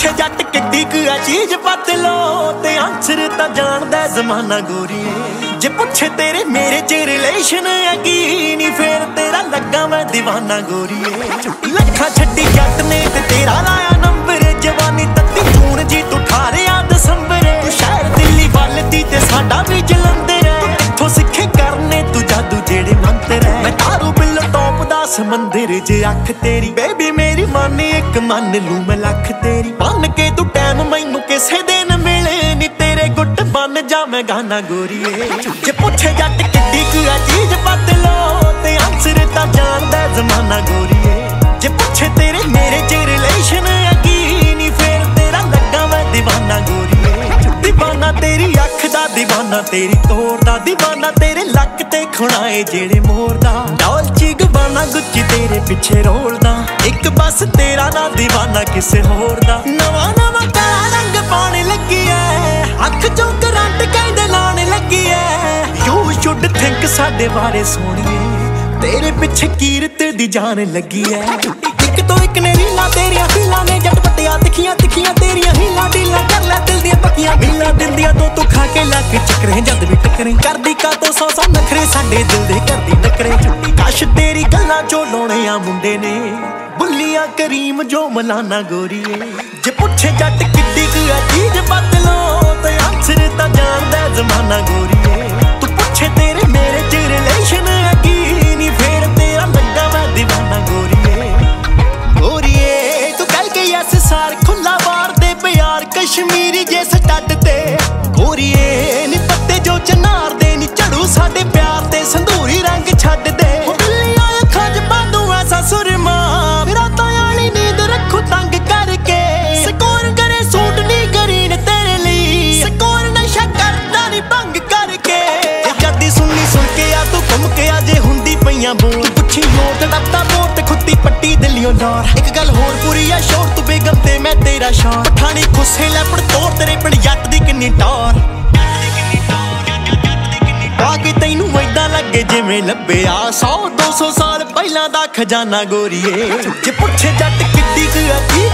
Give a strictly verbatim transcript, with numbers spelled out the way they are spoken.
ਪੁੱਛੇ ਜੱਟ ਕਿੱਡੀ ਕੁ ਆ ਚੀਜ਼ ਪਤ ਲੋ ਤੇ ਆਂਸਰ ਤਾਂ ਜਾਣਦਾ ਜ਼ਮਾਨਾ ਗੋਰੀਏ। ਜੇ ਪੁੱਛੇ ਤੇਰੇ ਮੇਰੇ ਚ ਰਿਲੇਸ਼ਨ ਹੈਗੀ ਨੀ ਫੇਰ ਤੇਰਾ ਲੱਗਾ ਮੈਂ دیਵਾਨਾ ਗੋਰੀਏ। ਲੱਖਾਂ ਛੱਡੀ ਜੱਟ ਨੇ ਤੇ ਤੇਰਾ ਲਾਇਆ ਨੰਬਰ ਜਵਾਨੀ ਤੱਤੀ ਜੂਨ ਜੀ ਤੂੰ ਅਠਾਰਾਂ ਦਸੰਬਰ। ਸ਼ਹਿਰ ਦਿੱਲੀ ਵੱਲ ਦੀ ਤੇ ਸਾਡਾ ਵੀ ਜਲੰਧਰ ਹੈ ਇੱਥੋਂ ਸਿੱਖੇ ਕਰਨੇ ਤੂੰ ਜਾਦੂ ਜਿਹੜੇ ਮੰਤਰ ਹੈ। ਮੈਂ ਤਾਰੂ ਬਿੱਲੋ ਟੌਪ ਦਾ ਸਮੰਦਰ ਜੇ ਅੱਖ ਤੇਰੀ ਬੇਬੀ ਮੇਰੀ ਮੰਨ ਇੱਕ ਮੰਨ ਲੂ ਮੈਂ ਲੱਖ ਤੇਰੀ। ਬੰਨ ਕੇ ਤੂੰ ਟਾਈਮ ਮੈਨੂੰ ਕਿਸੇ ਦਿਨ ਮਿਲੇ ਨੀ ਤੇਰੇ ਗੁੱਟ ਬਣ ਜਾ ਮੈਂ ਗਾਣਾ ਗੋਰੀਏ। ਜੇ ਪੁੱਛੇ ਜੱਟ ਕਿੱਡੀ ਕੁ ਆ ਚੀਜ਼ ਪਤ ਲੋ ਤੇ ਆਂਸਰ ਤਾਂ ਜਾਣਦਾ ਜ਼ਮਾਨਾ ਗੋਰੀਏ। ਜੇ ਪੁੱਛੇ ਤੇਰੇ ਮੇਰੇ ਚ ਰਿਲੇਸ਼ਨ ਹੈਗੀ ਨੀ ਫੇਰ ਤੇਰਾ ਲੱਗਾ ਮੈਂ دیਵਾਨਾ ਗੋਰੀਏ। دیਵਾਨਾ ਤੇਰੀ ਅੱਖ ਦਾ دیਵਾਨਾ ਤੇਰੀ ਤੋਰ ਦਾ دیਵਾਨਾ ਤੇਰੇ ਲੱਕ ਤੇ ਖੁਣਾਏ ਜਿਹੜੇ ਮੋਰ ਦਾ। ਡੋਲਚੀ ਗਬਾਨਾ ਗੁੱਚੀ ਤੇਰੇ ਪਿੱਛੇ ਰੋਲਦਾ ਇੱਕ ਬਸ ਤੇਰਾ ਨਾ دیਵਾਨਾ ਕਿਸੇ ਹੋਰ ਦਾ। ਨਵਾਂ ਨਵਾਂ ਕਾਲਾ ਰੰਗ ਪਾਉਣ ਲੱਗੀ ਐ ਅੱਖ ਚੋਂ ਕਰੰਟ ਕਹਿੰਦੇ ਲਾਉਣ ਲੱਗੀ ਐ। ਯੂ ਸ਼ੁੱਡ ਥਿੰਕ ਸਾਡੇ ਬਾਰੇ ਸੋਹਣੀਏ ਤੇਰੇ ਪਿੱਛੇ ਕੀਰਤ ਦੀ ਜਾਨ ਲੱਗੀ ਐ। ਇੱਕ ਤੋਂ ਇੱਕ ਨੇ ਰੀਲਾਂ ਤੇਰੀਆਂ ਹੀਲਾਂ ਨੇ ਜੱਟ ਪੱਟਿਆ ਤਿੱਖੀਆਂ ਤਿੱਖੀਆਂ ਤੇਰੀਆਂ ਹੀਲਾਂ ਡੀਲਾਂ ਕਰ ਲੈ ਦਿਲ ਦੀਆਂ ਪੱਕੀਆਂ ਬਿੱਲਾਂ ਦਿੰਦੀਆਂ ਤੋਂ ਤੂੰ ਖਾ ਕੇ ਲੱਕ ਚੱਕਰੇ ਜਦ ਵੀ ਟੱਕਰੇ ਕਰਦੀ ਕਾ ਤੋਂ ਸੌ ਸੌ ਨਖਰੇ ਸਾਡੇ ਦਿਲ ਦੇ ਕਰਦੀ ਟੱਕਰੇ। ਕਾਸ਼ ਤੇਰੀ ਗੱਲਾਂ ਚੋਂ ਲਾਉਣੇ ਆ ਮੁੰਡੇ ਨੇ ਬੁੱਲੀਆਂ ਕਰੀਮ ਜੋ ਮਲਾਨਾ ਗੋਰੀਏ। ਜੇ ਪੁੱਛੇ ਜੱਟ ਕਿੱਡੀ ਕੁ ਆ ਚੀਜ਼ ਪਤ ਲੋ ਤੇ ਆਂਸਰ ਤਾਂ ਜਾਣਦਾ ਜ਼ਮਾਨਾ ਗੋਰੀਏ। ਤੂੰ ਪੁੱਛੇ ਤੇਰੇ ਮੇਰੇ ਚ ਰਿਲੇਸ਼ਨ ਹੈਗੀ ਨੀ ਫੇਰ ਤੇਰਾ ਲੱਗਾ ਮੈਂ دیਵਾਨਾ ਗੋਰੀਏ। ਗੋਰੀਏ ਤੂੰ ਕਹਿ ਕੇ ਯਸ ਸਾਰ ਖੁੱਲਾ ਬਾਰ ਦੇ ਪਿਆਰ ਕਸ਼ਮੀਰੀ ਜੇ ਸਟੱਡ ਤੇ। ਗੋਰੀਏ ਨੀ ਪੱਤੇ ਜੋ ਚਨਾਰ ਦੇ ਨੀ ਝੜੂ ਸਾਡੇ ਪਿਆਰ ਤੇ ਸੰਧੂਰੀ ਰੰਗ ਛੱਡ ਦੇ। ਬਿੱਲੀਆਂ ਅੱਖਾਂ ਚ ਬਾਂਦੂ ਐਸਾ ਸੁਰਮਾ ਰਾਤਾਂ ਵਾਲੀ ਨੀਂਦ ਰੱਖੂ ਤੰਗ ਕਰਕੇ। ਸਕੋਰ ਕਰੇ ਸੂਟ ਨੀ ਗਰੀਨ ਤੇਰੇ ਲਈ ਸਕੋਰ ਨਸ਼ਾ ਕਰਦਾ ਨੀ ਭੰਗ ਕਰਕੇ। ਜੱਦੀ ਸੁਣਨੀ ਸੁਣ ਕੇ ਆ ਤੂੰ ਘੁੰਮ ਕੇ ਆ ਜੇ ਹੁੰਦੀ ਪਈਆਂ ਬੋਲ ਪੁੱਛੀ ਨੋਟ ਡੱਬਾ ਮੋਟ ਖੁੱਤੀ ਪੱਟੀ ਦਿੱਲੀਓਂ ਡੋਰ। ਇੱਕ ਗੱਲ ਹੋਰ ਪੂਰੀ ਆ ਸ਼ੋਰ ਤੂੰ ਬੇਗਮ ਤੇ ਮੈਂ ਤੇਰਾ ਸ਼ੌਰ ਪਠਾਣੀ ਖੁੱਸੇ ਲੈਪੜ ਤੋੜ ਤੇਰੇ ਪਿੰਡ ਜੱਟ ਦੀ ਕਿੰਨੀ ਟੌਰ। ਆ ਕੇ ਤੈਨੂੰ ਏਦਾਂ ਲੱਗੇ ਜਿਵੇਂ ਲੱਭਿਆ ਸੌ ਦੋ ਸੌ ਸਾਲ ਪਹਿਲਾਂ ਦਾ ਖਜ਼ਾਨਾ ਗੋਰੀਏ। ਜੇ ਪੁੱਛੇ ਜੱਟ ਕਿੱਡੀ ਕੁ ਆ